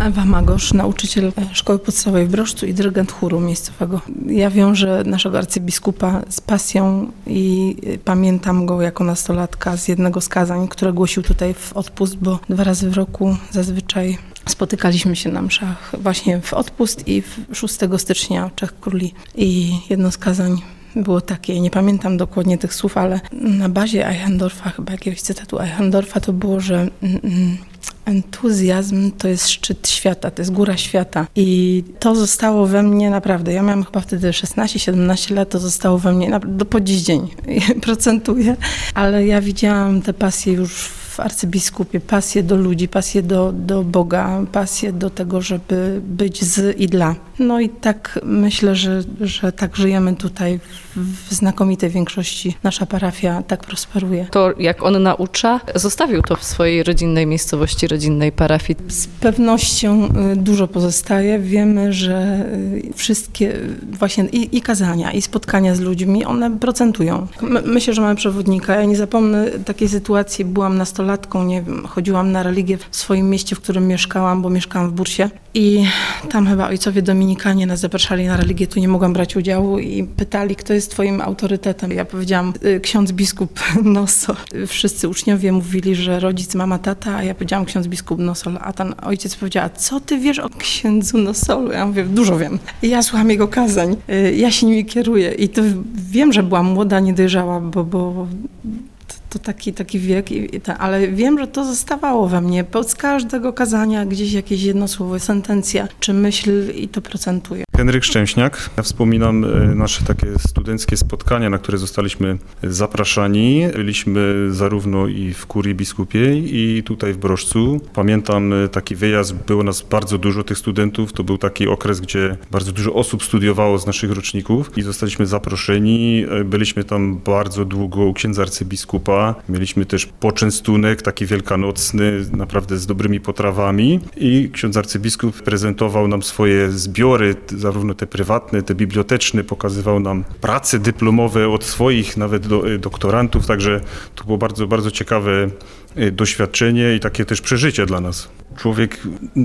Ewa Magosz, nauczyciel szkoły podstawowej w Brożcu i dyrygent chóru miejscowego. Ja wiążę naszego arcybiskupa z pasją i pamiętam go jako nastolatka z jednego z kazań, które głosił tutaj w odpust, bo 2 razy w roku zazwyczaj spotykaliśmy się na mszach właśnie w odpust i 6 stycznia Trzech Króli. I jedno z kazań było takie, nie pamiętam dokładnie tych słów, ale na bazie Eichendorffa, chyba jakiegoś cytatu Eichendorffa, to było, że entuzjazm to jest szczyt świata, to jest góra świata. I to zostało we mnie naprawdę. Ja miałam chyba wtedy 16-17 lat, to zostało we mnie po dziś dzień. Procentuję, ale ja widziałam tę pasję już w arcybiskupie, pasję do ludzi, pasję do Boga, pasję do tego, żeby być z i dla. No i tak myślę, że tak żyjemy tutaj w znakomitej większości. Nasza parafia tak prosperuje. To jak on naucza, zostawił to w swojej rodzinnej miejscowości, rodzinnej parafii. Z pewnością dużo pozostaje. Wiemy, że wszystkie właśnie i kazania, i spotkania z ludźmi, one procentują. Myślę, że mamy przewodnika. Ja nie zapomnę takiej sytuacji. Byłam nastolatką, nie wiem, chodziłam na religię w swoim mieście, w którym mieszkałam, bo mieszkałam w Bursie. I tam chyba ojcowie dominikanie nas zapraszali na religię, tu nie mogłam brać udziału i pytali, kto jest twoim autorytetem. Ja powiedziałam, ksiądz biskup Nosol. Wszyscy uczniowie mówili, że rodzic, mama, tata, a ja powiedziałam ksiądz biskup Nosol. A ten ojciec powiedział, a co ty wiesz o księdzu Nosolu? Ja mówię, dużo wiem. I ja słucham jego kazań, ja się nimi kieruję i to wiem, że byłam młoda, niedojrzała, bo to taki wiek, ale wiem, że to zostawało we mnie. Z każdego kazania gdzieś jakieś jedno słowo, sentencja czy myśl i to procentuje. Henryk Szczęśniak. Ja wspominam nasze takie studenckie spotkania, na które zostaliśmy zapraszani. Byliśmy zarówno i w kurii biskupiej, i tutaj w Brożcu. Pamiętam taki wyjazd, było nas bardzo dużo tych studentów. To był taki okres, gdzie bardzo dużo osób studiowało z naszych roczników i zostaliśmy zaproszeni. Byliśmy tam bardzo długo u księdza arcybiskupa. Mieliśmy też poczęstunek taki wielkanocny, naprawdę z dobrymi potrawami i ksiądz arcybiskup prezentował nam swoje zbiory, zarówno te prywatne, te biblioteczne, pokazywał nam prace dyplomowe od swoich nawet doktorantów, także to było bardzo, bardzo ciekawe doświadczenie i takie też przeżycie dla nas. Człowiek,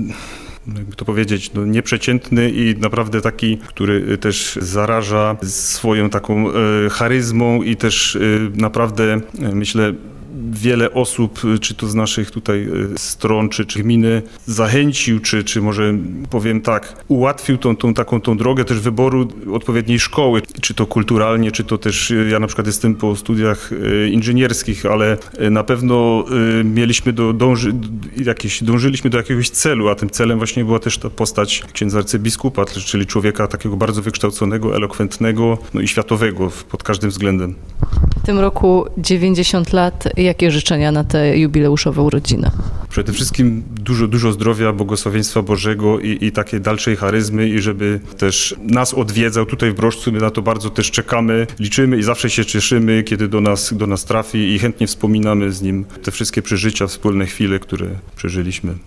jakby to powiedzieć, nieprzeciętny i naprawdę taki, który też zaraża swoją taką charyzmą i też naprawdę, myślę, wiele osób, czy to z naszych tutaj stron, czy gminy, zachęcił, czy może powiem tak, ułatwił tą drogę też wyboru odpowiedniej szkoły, czy to kulturalnie, czy to też, ja na przykład jestem po studiach inżynierskich, ale na pewno dążyliśmy do jakiegoś celu, a tym celem właśnie była też ta postać księdza arcybiskupa, czyli człowieka takiego bardzo wykształconego, elokwentnego, no i światowego pod każdym względem. W tym roku 90 lat. Jakie życzenia na te jubileuszowe urodziny? Przede wszystkim dużo zdrowia, błogosławieństwa Bożego i takiej dalszej charyzmy i żeby też nas odwiedzał tutaj w Brożcu. My na to bardzo też czekamy, liczymy i zawsze się cieszymy, kiedy do nas trafi i chętnie wspominamy z nim te wszystkie przeżycia, wspólne chwile, które przeżyliśmy.